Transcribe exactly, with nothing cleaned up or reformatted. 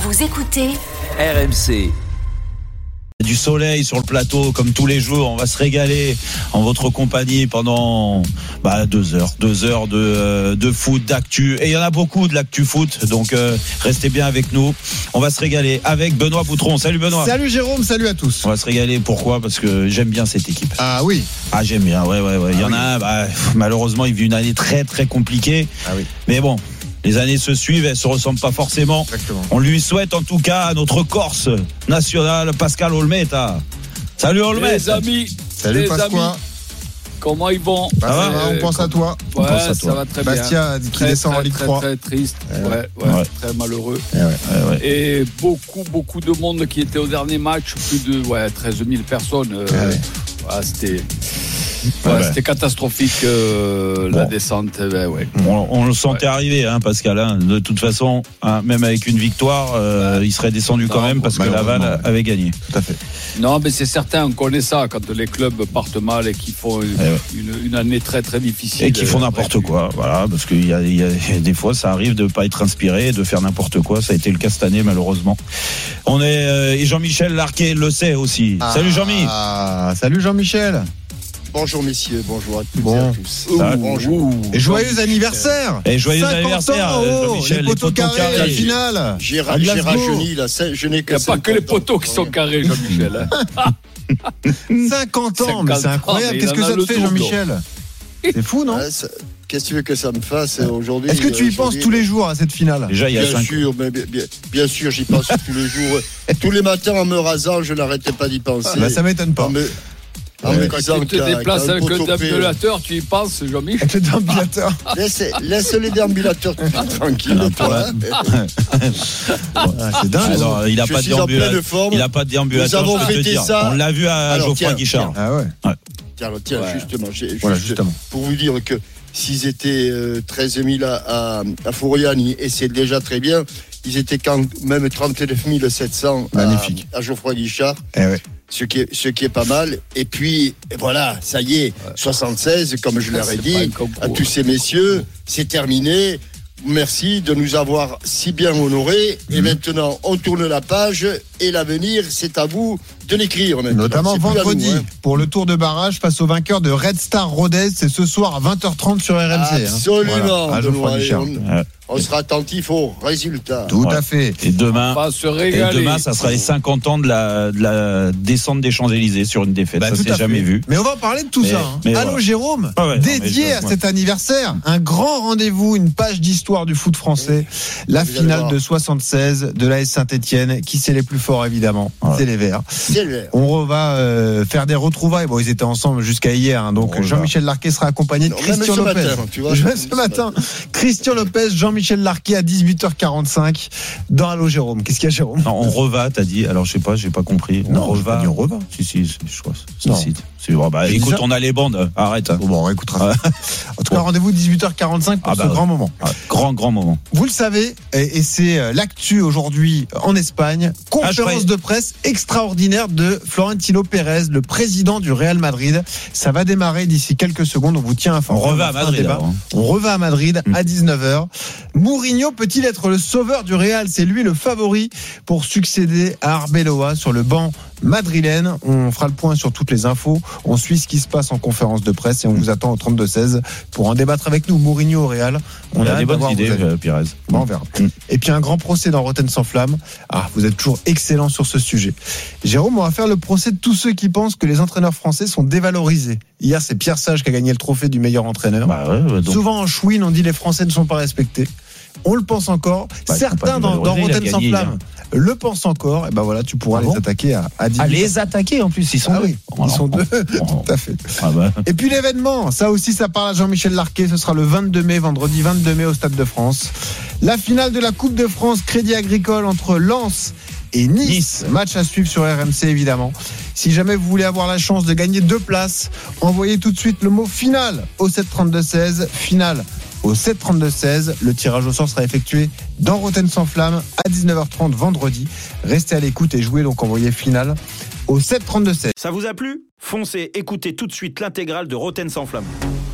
Vous écoutez R M C. Du soleil sur le plateau comme tous les jours, on va se régaler en votre compagnie pendant bah, deux heures, deux heures de, euh, de foot, d'actu, et il y en a beaucoup de l'actu foot, donc euh, restez bien avec nous. On va se régaler avec Benoît Boutron. Salut Benoît. Salut Jérôme, salut à tous. On va se régaler, pourquoi ? Parce que j'aime bien cette équipe. Ah oui. Ah j'aime bien, ouais ouais ouais. Il y ah en oui. a un, bah, malheureusement il vit une année très très compliquée. Ah oui. Mais bon. Les années se suivent, elles se ressemblent pas forcément. Exactement. On lui souhaite en tout cas à notre Corse national, Pascal Olmeta. Salut Olmeta. Les amis, Salut les Pasqua. amis, comment ils vont? Bah, ça va, va, on pense à toi. On Ouais, pense à toi. ça va très Bastia bien. a dit qu'il Très, descend très, en Ligue très, trois. Très triste, Eh ouais, ouais. ouais, Ouais. très malheureux. Eh ouais. Ouais, ouais. Et beaucoup, beaucoup de monde qui était au dernier match, plus de ouais, treize mille personnes. Euh, Eh ouais. ouais, c'était, Ouais, ouais, ouais. c'était catastrophique euh, Bon. la descente. Ouais, ouais. On, on le sentait Ouais. arriver, hein, Pascal. Hein. De toute façon, hein, même avec une victoire, euh, il serait descendu quand Non, même parce que malheureusement, Laval avait gagné. Tout à fait. Non, mais c'est certain, on connaît ça quand les clubs partent mal et qu'ils font une, Eh ouais. une, une année très très difficile. Et qui font n'importe Ouais, quoi, voilà, parce qu'il y a, il y a des fois, ça arrive de ne pas être inspiré, de faire n'importe quoi. Ça a été le cas cette année, malheureusement. On est euh, et Jean-Michel Larquet le sait aussi. Ah, Salut Jean-Mi. Ah, salut Jean-Michel. Bonjour messieurs, bonjour à toutes Bon. et à tous. Ça, Bonjour. Ouh, Et joyeux anniversaire. Et joyeux cinquante anniversaire, ans, euh, oh, Jean-Michel. les Les poteaux poteaux carrés, la carrés. finale. J'ai, ra- À j'ai Glasgow. rajeuni là, c'est- je n'ai Il que n'y a pas que les cinquante ans. poteaux qui sont carrés, Jean-Michel. hein. cinquante ans, mais c'est cinquante ans, incroyable. mais Qu'est-ce il que en a ça te le fait, double. Jean-Michel? C'est fou, non? Ouais, ça- Qu'est-ce que tu veux que ça me fasse aujourd'hui? Est-ce que tu y euh, penses aujourd'hui tous les jours à cette finale? Déjà, il y a Bien cinq. sûr, mais bien, bien, bien sûr, j'y pense tous les jours. Tous les matins en me rasant, je n'arrêtais pas d'y penser. Bah, ça m'étonne pas. En me, en Ouais. me Quand disant tu te qu'un- déplaces qu'un avec un poteau P- déambulateur, tu y penses, Jean-Michel? Avec le déambulateur. Laisse, laisse les déambulateurs tranquilles, Ah, toi. Ah, c'est dingue. Alors, il n'a Je pas de suis en pleine déambulateur. forme. Il n'a pas de déambulateur, Nous avons je peux te fêté dire. ça. On l'a vu à Alors, Geoffroy tiens, Guichard. Ah ouais. Tiens, tiens, Ouais. justement, j'ai, Voilà, juste justement. pour vous dire que s'ils étaient euh, treize mille à, à, à Fouriani, et c'est déjà très bien, ils étaient quand même trente-neuf mille sept cents à, Magnifique. à Geoffroy Guichard, Eh ouais. ce qui est, ce qui est pas mal. Et puis, et voilà, ça y est, soixante-seize, comme je leur ai C'est pas dit, un concours. à tous ces messieurs, c'est terminé. Merci de nous avoir si bien honorés. Et maintenant, on tourne la page et l'avenir, c'est à vous de l'écrire maintenant. Notamment C'est plus à nous, vendredi, hein. pour le tour de barrage face au vainqueur de Red Star Rodez. C'est ce soir à vingt heures trente sur R M C. Absolument. Hein. Voilà, à Geoffroy Benoît, et Guichard. on, Ouais. on sera attentif aux résultats. Tout Ouais. à fait. Et demain, On va se et régaler. demain, ça sera les cinquante ans de la, de la descente des Champs-Élysées sur une défaite. Bah, ça tout s'est à jamais fait. vu. Mais on va en parler de tout Mais- ça. hein. mais Allô voilà. Jérôme, Ah ouais, non, dédié mais je- à ouais. cet anniversaire, un grand rendez-vous, une page d'histoire du foot français. La Vous allez finale voir. de soixante-seize de l'A S Saint-Etienne. Qui c'est les plus forts évidemment? Ouais. C'est les Verts. C'est le vert. On va euh, faire des retrouvailles. Bon, ils étaient ensemble jusqu'à hier. hein. donc On va. Jean-Michel Larquet sera accompagné de Non, même Christian ce Lopez. matin, tu vois. Même ce matin, Christian Lopez, Jean-Michel Larquet à dix-huit heures quarante-cinq dans Allô Jérôme. Qu'est-ce qu'il y a Jérôme? Non, on reva, t'as dit. Alors, je sais pas, j'ai pas compris. Non, on j'ai pas dit on reva. Si, si, si, je crois. Si, Non. si. C'est- oh, bah, J'ai écoute, dit ça. on a les bandes. Arrête. Bon, bon, on écoutera. En tout cas, Bon. rendez-vous dix-huit heures quarante-cinq pour Ah bah ce ouais. grand moment. Ah, grand, grand moment. Vous le savez, et, et c'est euh, l'actu aujourd'hui en Espagne. Ah, je Conférence croyais- de presse extraordinaire de Florentino Pérez, le président du Real Madrid. Ça va démarrer d'ici quelques secondes. On vous tient informé. On revient à fera un Madrid, débat. alors, hein. On revient à Madrid Mm. à dix-neuf heures. Mourinho peut-il être le sauveur du Real? C'est lui le favori pour succéder à Arbeloa sur le banc madrilène. On fera le point sur toutes les infos. On suit ce qui se passe en conférence de presse et on vous attend au trente-deux seize pour en débattre avec nous. Mourinho au Real. On a hâte des bonnes d'avoir idées, vos avis. euh, Pires. Bon, on verra. Mm. Et puis un grand procès dans Rotten sans flamme. Ah, vous êtes toujours excellent sur ce sujet. Jérôme, on va faire le procès de tous ceux qui pensent que les entraîneurs français sont dévalorisés. Hier, c'est Pierre Sage qui a gagné le trophée du meilleur entraîneur. Bah ouais, ouais, donc, Souvent en chouine, on dit les Français ne sont pas respectés. On le pense encore. Bah, ils sont Certains pas dans, dans dévalorisés, il a Rotten sans gagné flamme le pensent encore. Et ben voilà, tu pourras Ah les bon attaquer à, à dix. à les attaquer en plus, ils sont Ah deux. oui, Oh, ils sont non. deux. Oh. Tout à fait. Ah bah. Et puis l'événement, ça aussi ça parle à Jean-Michel Larquet, ce sera le vingt-deux mai, vendredi vingt-deux mai au Stade de France. La finale de la Coupe de France Crédit Agricole entre Lens et Nice. Nice. Match à suivre sur R M C évidemment. Si jamais vous voulez avoir la chance de gagner deux places, envoyez tout de suite le mot final au sept trente-deux seize, finale au sept trente-deux seize. Le tirage au sort sera effectué dans Rotten sans flamme à dix-neuf heures trente vendredi. Restez à l'écoute et jouez, donc envoyez finale au sept trente-deux seize. Ça vous a plu ? Foncez, écoutez tout de suite l'intégrale de Rotten sans flamme.